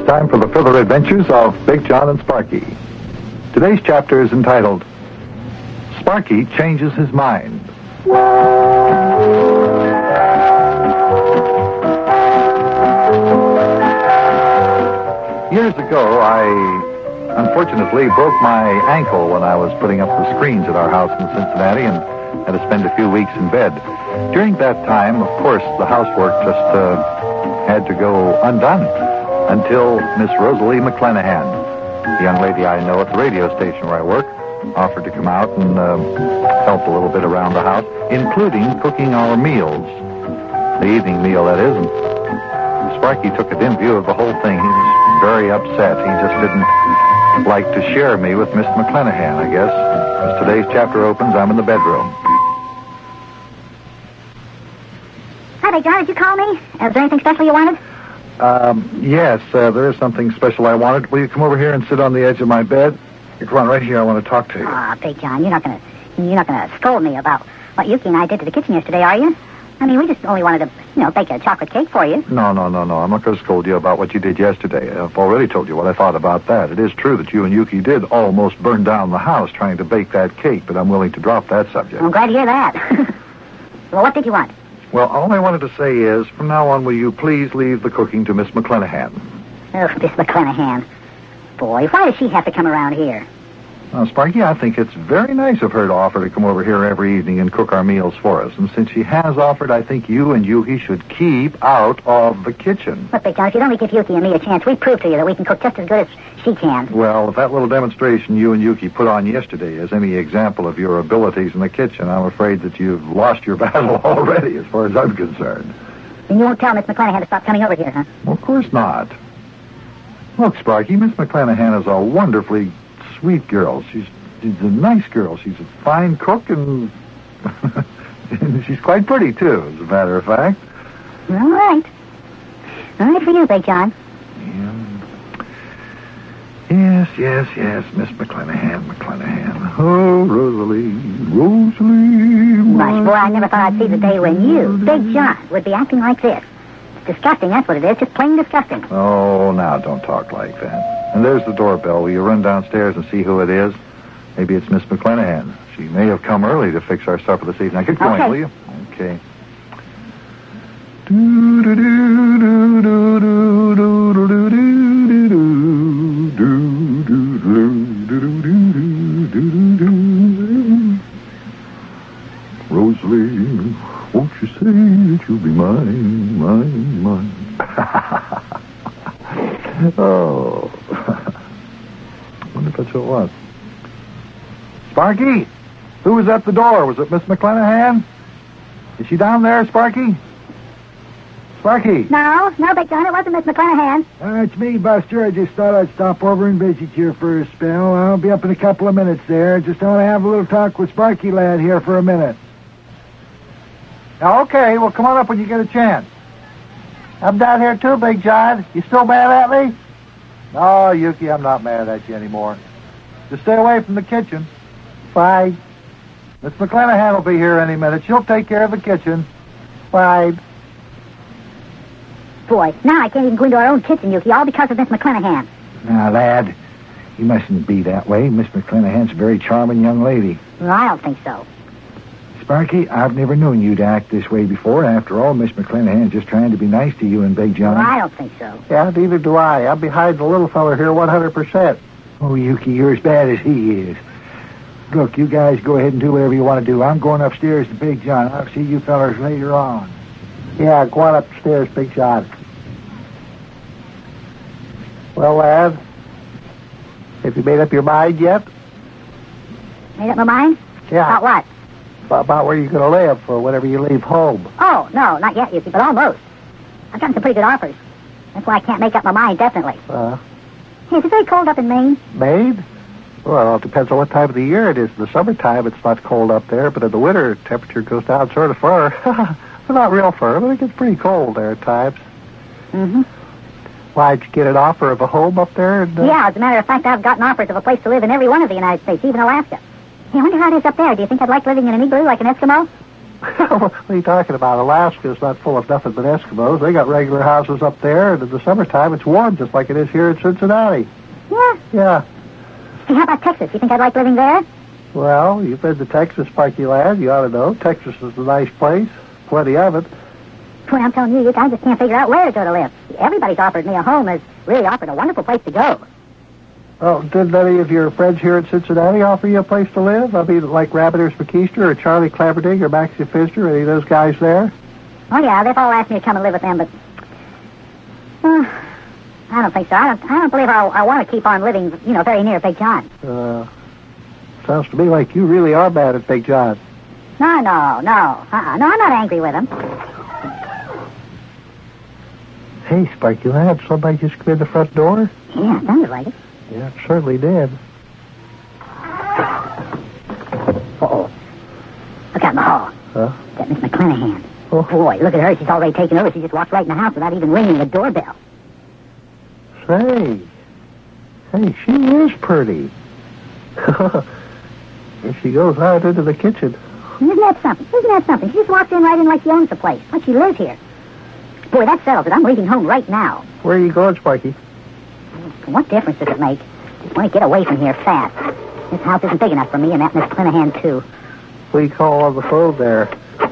It's time for the further adventures of Big John and Sparky. Today's chapter is entitled, Sparky Changes His Mind. Years ago, I unfortunately broke my ankle when I was putting up the screens at our house in Cincinnati and had to spend a few weeks in bed. During that time, of course, the housework just had to go undone until Miss Rosalie McClanahan, the young lady I know at the radio station where I work, offered to come out and help a little bit around the house, including cooking our meals, the evening meal, that is. And Sparky took a dim view of the whole thing. He was very upset. He just didn't like to share me with Miss McClanahan, I guess. As today's chapter opens, I'm in the bedroom. Hi, Big John. Did you call me? Was there anything special you wanted? Yes, there is something special I wanted. Will you come over here and sit on the edge of my bed? You come on right here. I want to talk to you. Big John, you're not gonna scold me about what Yuki and I did to the kitchen yesterday, are you? I mean, we just only wanted to, bake a chocolate cake for you. No. I'm not going to scold you about what you did yesterday. I've already told you what I thought about that. It is true that you and Yuki did almost burn down the house trying to bake that cake, but I'm willing to drop that subject. I'm glad to hear that. Well, what did you want? Well, all I wanted to say is, from now on, will you please leave the cooking to Miss McClanahan? Ugh, Miss McClanahan. Boy, why does she have to come around here? Now, Sparky, I think it's very nice of her to offer to come over here every evening and cook our meals for us. And since she has offered, I think you and Yuki should keep out of the kitchen. Look, Big John, if you'd only give Yuki and me a chance, we'd prove to you that we can cook just as good as she can. Well, if that little demonstration you and Yuki put on yesterday is any example of your abilities in the kitchen, I'm afraid that you've lost your battle already, as far as I'm concerned. Then you won't tell Miss McClanahan to stop coming over here, huh? Well, of course not. Look, Sparky, Miss McClanahan is a wonderfully sweet girl. She's a nice girl. She's a fine cook, and she's quite pretty, too, as a matter of fact. All right. All right for you, Big John. Yes, Miss McClanahan. Oh, Rosalie. Gosh, boy, I never thought I'd see the day when you, Big John, would be acting like this. It's disgusting, that's what it is. Just plain disgusting. Oh, now, don't talk like that. And there's the doorbell. Will you run downstairs and see who it is? Maybe it's Miss McClanahan. She may have come early to fix our supper this evening. Now, get going, will you? Okay. Rosalie, won't you say that you'll be mine? Oh. I wonder if that's who it was. Sparky? Who was at the door? Was it Miss McClanahan? Is she down there, Sparky? Sparky? No, Big John, it wasn't Miss McClanahan. It's me, Buster. I just thought I'd stop over and visit you for a spell. I'll be up in a couple of minutes there. Just want to have a little talk with Sparky lad here for a minute. Okay, well, come on up when you get a chance. I'm down here too, Big John. You still mad at me? No, Yuki, I'm not mad at you anymore. Just stay away from the kitchen. Fine. Miss McClanahan will be here any minute. She'll take care of the kitchen. Fine. Boy, now I can't even go into our own kitchen, Yuki, all because of Miss McClanahan. Now, lad, you mustn't be that way. Miss McClanahan's a very charming young lady. Well, I don't think so. Sparky, I've never known you to act this way before. After all, Miss McClanahan's just trying to be nice to you and Big John. Well, I don't think so. Yeah, neither do I. I'm behind the little fella here 100%. Oh, Yuki, you're as bad as he is. Look, you guys go ahead and do whatever you want to do. I'm going upstairs to Big John. I'll see you fellas later on. Yeah, go on upstairs, Big John. Well, lad, have you made up your mind yet? Made up my mind? Yeah. About what? About where you're going to live for whenever you leave home. Oh, no, not yet, Yuki, but almost. I've gotten some pretty good offers. That's why I can't make up my mind definitely. Hey, is it very cold up in Maine? Maine? Well, it depends on what time of the year it is. In the summertime, it's not cold up there, but in the winter, temperature goes down sort of far. Well, not real far, but it gets pretty cold there at times. Mm-hmm. Why, did you get an offer of a home up there? Yeah, as a matter of fact, I've gotten offers of a place to live in every one of the United States, even Alaska. Hey, I wonder how it is up there. Do you think I'd like living in an igloo like an Eskimo? What are you talking about? Alaska's not full of nothing but Eskimos. They got regular houses up there, and in the summertime it's warm just like it is here in Cincinnati. Yeah? Yeah. Hey, how about Texas? You think I'd like living there? Well, you've been to Texas, Sparky lad. You ought to know. Texas is a nice place. Plenty of it. Boy, I'm telling you, I just can't figure out where to go to live. Everybody's offered me a home, has really offered a wonderful place to go. Oh, did any of your friends here in Cincinnati offer you a place to live? I mean, like Rabbiters McKeester or Charlie Claberding or Maxie Pfister, any of those guys there? Oh, yeah, they've all asked me to come and live with them, but... I don't think so. I don't believe I want to keep on living, very near Big John. Sounds to me like you really are mad at Big John. No. No, I'm not angry with him. Hey, Sparky lad, somebody just come in the front door? Yeah, it sounded like it. Yeah, it certainly did. Uh-oh. Look out in the hall. Huh? That Miss McClanahan. Oh. Boy, look at her. She's already taken over. She just walked right in the house without even ringing the doorbell. Say, she is pretty. And she goes out into the kitchen. Isn't that something? She just walks right in like she owns the place, like she lives here. Boy, that settles it. I'm leaving home right now. Where are you going, Sparky? What difference does it make? Just want to get away from here fast. This house isn't big enough for me and that Miss Clinahan, too. What do you call on the phone there?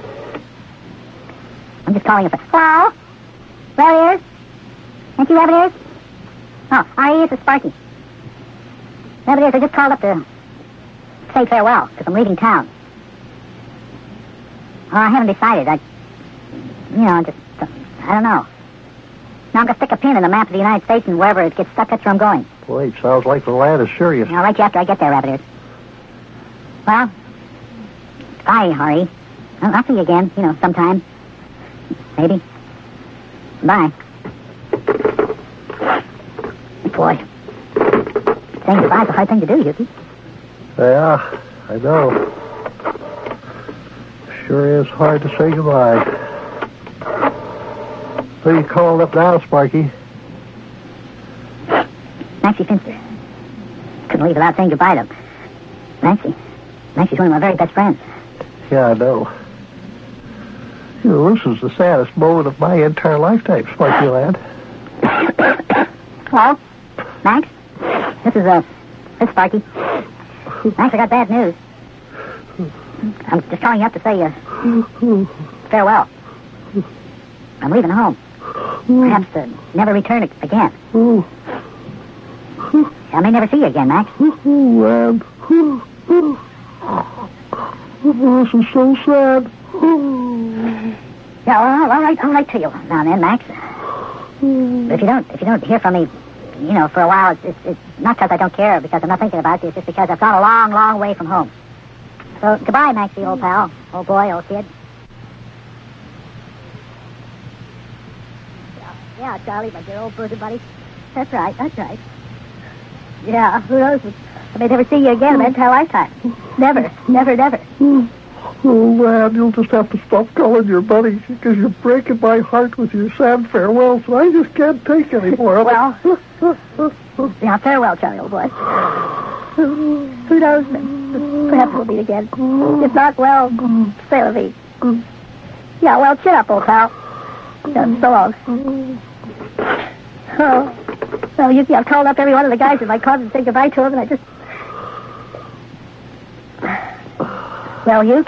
I'm just calling it. Hello? Rabbiters? Ain't you Rabbiters? Oh, R.E., this is Sparky. Rabbiters, I just called up to say farewell, because I'm leaving town. Oh, I haven't decided. I don't know. Now I'm going to stick a pin in the map of the United States, and wherever it gets stuck, that's where I'm going. Boy, it sounds like the lad is serious. I'll write you after I get there, Rabbiters. Well, bye, Harry. I'll see you again, sometime. Maybe. Bye. Boy. Saying goodbye's a hard thing to do, Yuki. Yeah, I know. Sure is hard to say goodbye. Who are you calling up now, Sparky? Maxie Finster. Couldn't leave without saying goodbye to Maxie. Maxie's one of my very best friends. Yeah, I know. This is the saddest moment of my entire lifetime, Sparky lad. Hello? Max? This is Sparky. Max, I got bad news. I'm just calling you up to say farewell. I'm leaving home. Perhaps to never return again. I may never see you again, Max. Lad. This is so sad. Yeah, well, I'll write to you now and then, Max. But if you don't hear from me, for a while, it's not because I don't care, because I'm not thinking about you. It's just because I've gone a long, long way from home. So, goodbye, Maxie, old pal. Old boy, old kid. Yeah, Charlie, my dear old bosom buddy. That's right. Yeah, who knows? I may never see you again in my entire lifetime. Never. Oh, lad, you'll just have to stop calling your buddies because you're breaking my heart with your sad farewells, and I just can't take any more of it. Well, yeah, farewell, Charlie, old boy. Who knows? Perhaps we'll meet again. If not, well, say la vie. Yeah, well, chin up, old pal. So long. Oh, Yuki, I've called up every one of the guys in my club and said goodbye to them, and I just... Well, Yuke?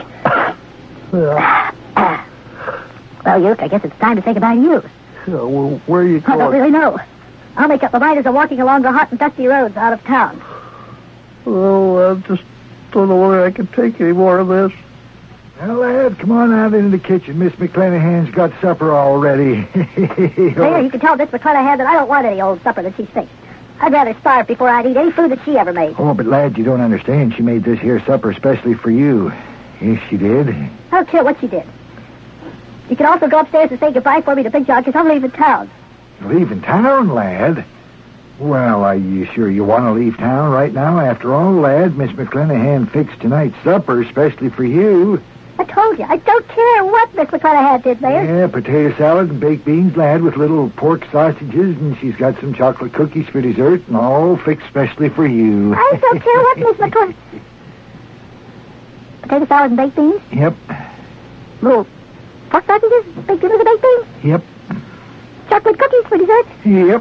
Yeah. Well, Yuke, I guess it's time to say goodbye to you. Yeah, well, where are you going? I don't really know. I'll make up my mind as I'm walking along the hot and dusty roads out of town. Oh, I just don't know whether I can take any more of this. Well, lad, come on out into the kitchen. Miss McClanahan's got supper already. There, you can tell Miss McClanahan that I don't want any old supper that she thinks. I'd rather starve before I'd eat any food that she ever made. Oh, but, lad, you don't understand. She made this here supper especially for you. Yes, she did. I don't care what she did. You can also go upstairs and say goodbye for me to Big John, because I'm leaving town. Leaving town, lad? Well, are you sure you want to leave town right now? After all, lad, Miss McClanahan fixed tonight's supper especially for you. I told you, I don't care what Miss McClanahan did, Mayor. Yeah, potato salad and baked beans, lad, with little pork sausages, and she's got some chocolate cookies for dessert, and all fixed specially for you. I don't care what Miss McClanahan... Potato salad and baked beans? Yep. Little pork sausages baked in with the baked beans? Yep. Chocolate cookies for dessert? Yep.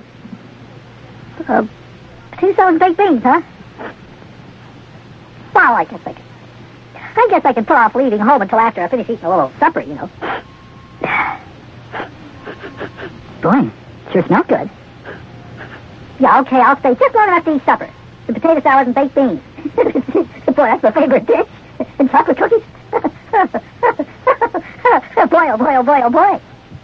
Potato salad and baked beans, huh? Well, I guess I can put off leaving home until after I finish eating a little supper, you know. Boy, sure smells good. Yeah, okay, I'll stay just long enough to eat supper. The potato salad and baked beans. Boy, that's my favorite dish. And chocolate cookies. Boy, oh boy, oh boy, oh boy.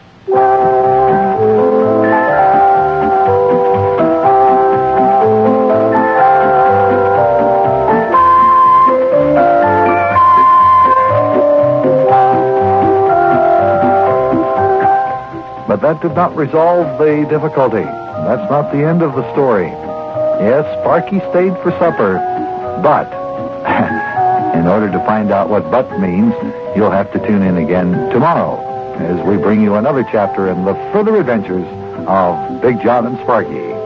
But that did not resolve the difficulty. That's not the end of the story. Yes, Sparky stayed for supper, but in order to find out what "but" means, you'll have to tune in again tomorrow as we bring you another chapter in the further adventures of Big John and Sparky.